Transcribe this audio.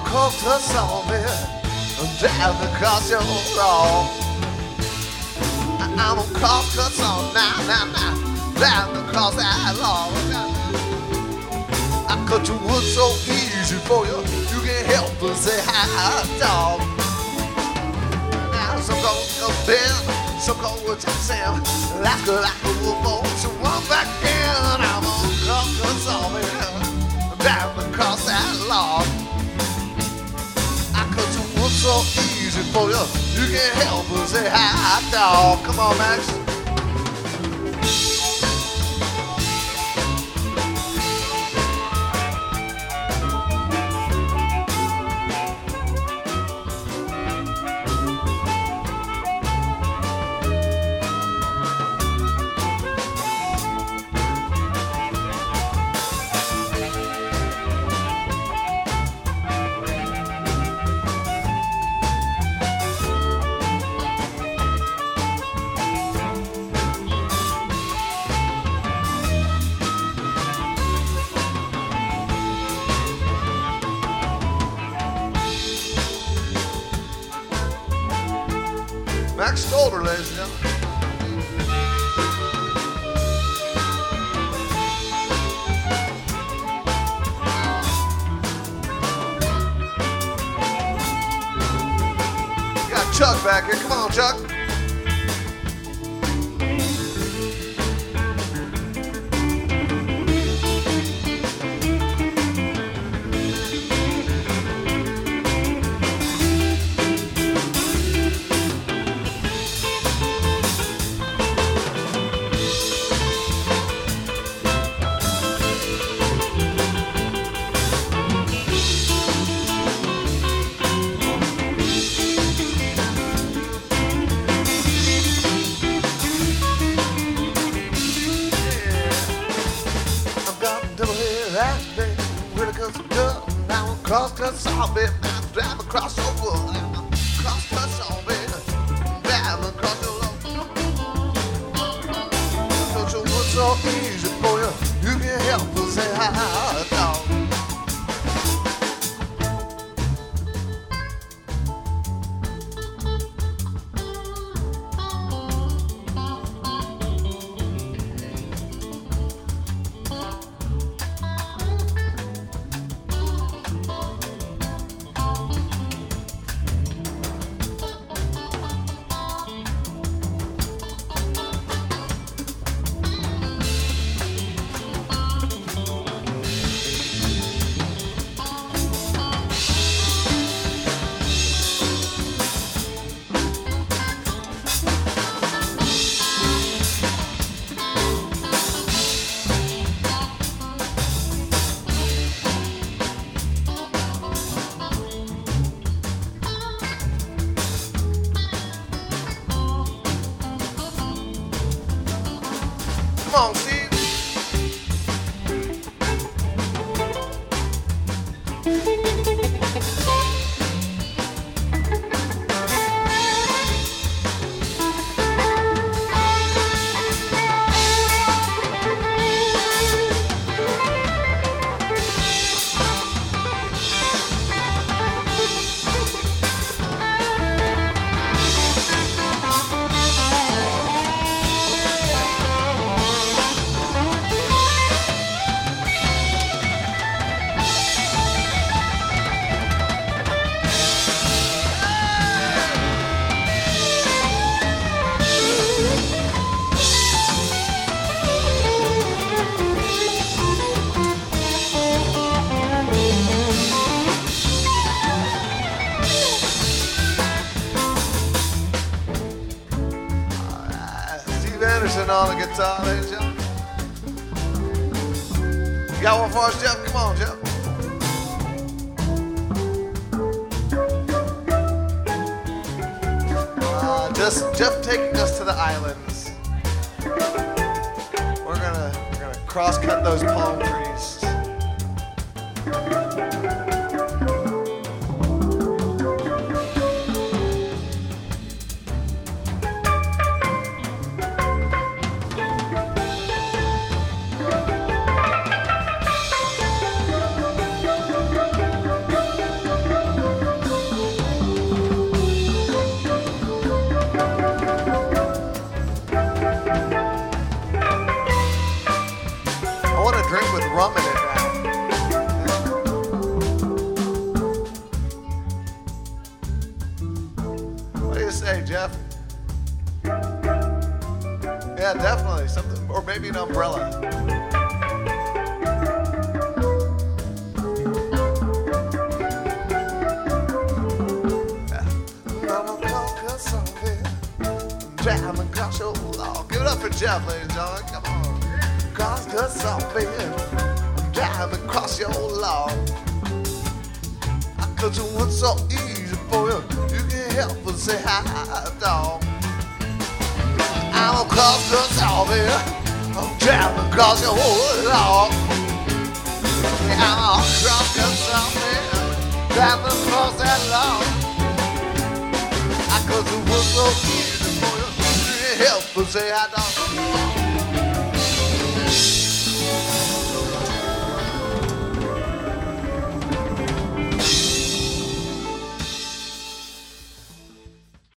cook to zombie, drive across your road. I'm a cook to zombie, now, drive across that road. I cut your wood so easy for you, you can't help but say hi, dog. Now some go Ben, some go with Sam, that's good like a wolf, so run back in. I'm a cook to zombie, drive across that log. I cut your wood so easy for you, you can't help but say hi, dog. Come on, Max. Max Stolder, ladies and gentlemen. We got Chuck back here. Come on, Chuck. Cross cut zombie, drive across your wood. Cross cut zombie, drive across your road. Cut your wood so easy for you, you can't help but say hi, dog. Come on, Steve. On the guitar, ladies and gentlemen. You got one for us, Jeff? Come on, Jeff. Just Jeff taking us to the islands. We're gonna cross-cut those palm trees. drink with rum in it now. What do you say, Jeff? Yeah, definitely something, or maybe an umbrella. Driving across your law. Give it up for Jeff, ladies and gentlemen. Come on. Cause something. I'm driving across your law. I could do what's so easy for you. You can help but say hi, dog. I'm across the something. I'm driving across your law. I'm across the something. Driving across that law. I could do what's so easy for you. Help us say I don't.